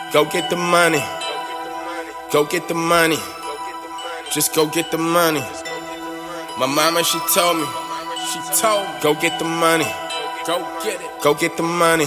Go get the money. Go get the money. Just go get the money. My mama, she told me. Go get the money. Go get it. Go get the money.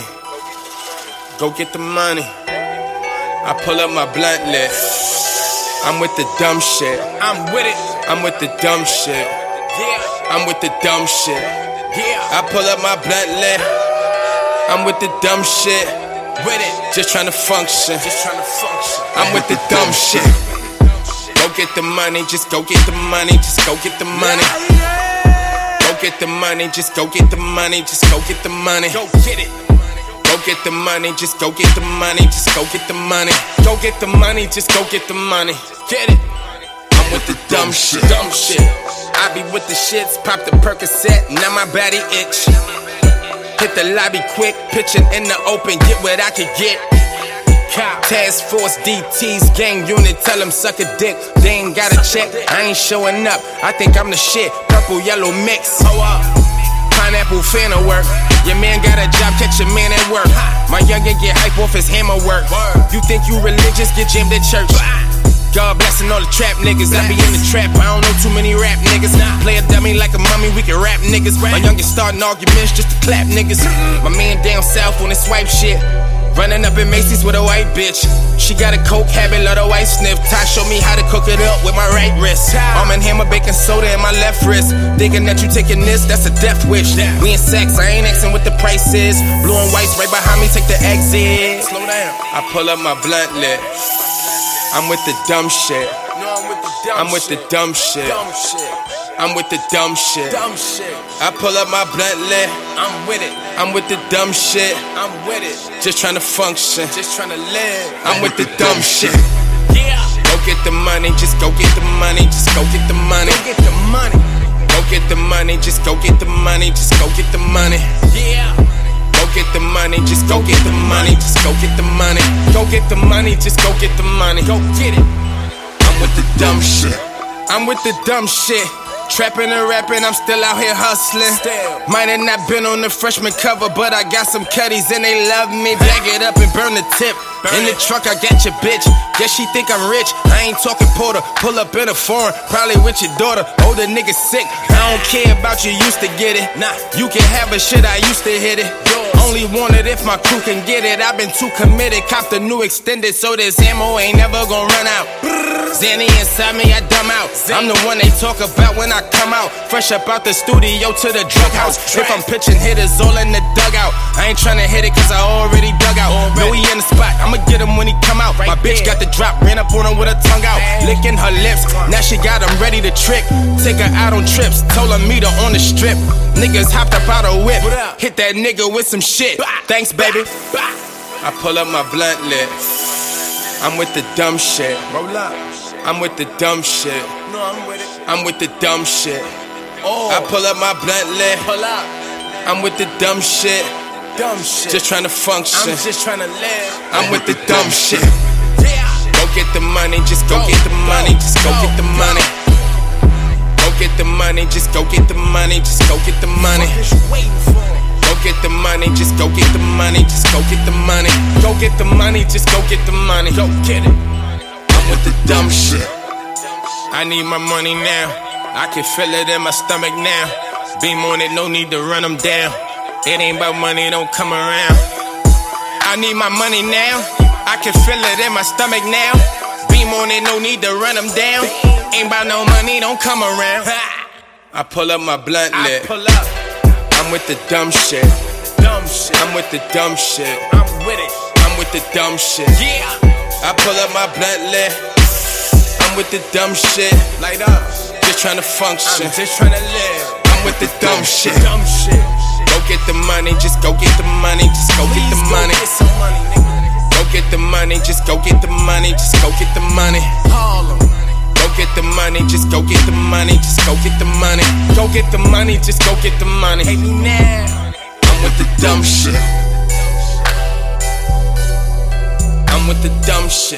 Go get the money. I pull up my blunt lit. I'm with the dumb shit. I'm with it. I'm with the dumb shit. Yeah. I'm with the dumb shit. Yeah. I pull up my blunt lit. I'm with the dumb shit. With it. Just tryna function. I'm with the dumb shit. Go get the money. Just go get the money. Just go get the money. Go get the money. Just go get the money. Just go get the money. Go get it. Go get the money, just go get the money, just go get the money. Go get the money, just go get the money. Get it? I'm with the dumb shit. I be with the shits, pop the Percocet, now my body itch. Hit the lobby quick, pitching in the open, get what I could get. Task Force DT's gang unit, tell them suck a dick. They ain't got a check, I ain't showing up. I think I'm the shit, purple yellow mix. Pineapple finna work. Your man got a job, catch your man at work. My youngin' get hype off his hammer work. You think you religious, get jammed at church. God blessing all the trap niggas. I be in the trap, I don't know too many rap niggas. Play a dummy like a mummy, we can rap niggas. My youngin' starting arguments just to clap niggas. My man down south on his swipe shit. Running up in Macy's with a white bitch. She got a coke habit, let her white sniff. Ty showed me how to cook it up with my right wrist. Arm and Hammer, baking soda in my left wrist. Thinking that you taking this, that's a death wish. We in sex, I ain't asking what the price is. Blue and white's right behind me, take the exit. Slow down. I pull up my blunt lit. I'm with the dumb shit. I'm with the dumb shit. I'm with the dumb shit. I pull up my blunt lit. I'm with it. I'm with the dumb shit. I'm with it. Just tryna function. Just tryna live. I'm with the dumb shit. Yeah. Go get the money. Just go get the money. Just go get the money. Go get the money. Go get the money. Just go get the money. Just go get the money. Yeah. Go get the money. Just go get the money. Just go get the money. Go get the money. Just go get the money. Go get it. I'm with the dumb shit. I'm with the dumb shit. Trapping and rapping, I'm still out here hustling. Might have not been on the freshman cover, but I got some cutties and they love me. Bag it up and burn the tip. In the truck, I got your bitch. Guess she think I'm rich. I ain't talking Porter. Pull up in a foreign, probably with your daughter. Older nigga sick. I don't care about you used to get it. Nah, you can have a shit, I used to hit it. Only want it if my crew can get it. I've been too committed. Cop the new extended, so this ammo ain't never gonna run out. Zanny inside me, I dumb out. I'm the one they talk about when I come out. Fresh up out the studio to the drug house. If I'm pitching hitters all in the dugout. I ain't tryna hit it cause I already dug out. Know he in the spot, I'ma get him when he come out. My bitch got the drop, ran up on him with her tongue out. Licking her lips, now she got him ready to trick. Take her out on trips, told her meet her on the strip. Niggas hopped up out a whip, hit that nigga with some shit. Thanks baby. I pull up my blunt lit. I'm with the dumb shit. Roll up. I'm with the dumb shit. No, I'm with it. I'm with the dumb shit. I pull up my blunt lit. Pull up. I'm with the dumb shit. Just tryna function. I'm just tryna live. I'm with the dumb shit. Go get the money. Just go get the money. Just go get the money. Go get the money. Just go get the money. Just go get the money. Go get the money. Just go get the money. Just go get the money. Go get the money. Just go get the money. Go get it. With the dumb shit. I need my money now. I can feel it in my stomach now. Beam on it, no need to run them down. It ain't about money, don't come around. I need my money now. I can feel it in my stomach now. Beam on it, no need to run them down. Ain't about no money, don't come around. I pull up my blunt lit. I'm with the dumb shit. I'm with the dumb shit. I'm with it. I'm with the dumb shit. Yeah. I pull up my blunt lit. I'm with the dumb shit. Light up. Just tryna function. I'm just tryna live. I'm with the dumb shit. Go get the money. Just go get the money. Just go get the money. Go get the money. Just go get the money. Just go get the money. Go get the money. Just go get the money. Just go get the money. Go get the money. Just go get the money. Hate me now. I'm with the dumb shit. I'm with the dumb shit.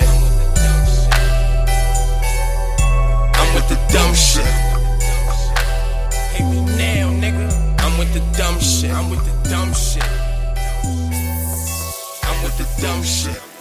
I'm with the dumb shit. Hate me now, nigga. I'm with the dumb shit. I'm with the dumb shit. I'm with the dumb shit.